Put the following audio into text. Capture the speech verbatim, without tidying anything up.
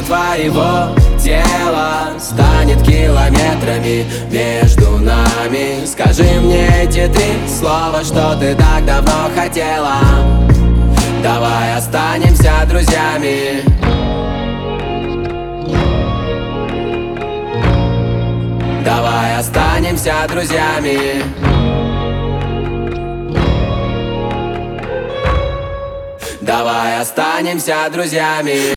твоего тела станет километрами между нами. Скажи мне эти три слова, что ты так давно хотела. Давай останемся друзьями. Давай останемся друзьями. Давай останемся друзьями.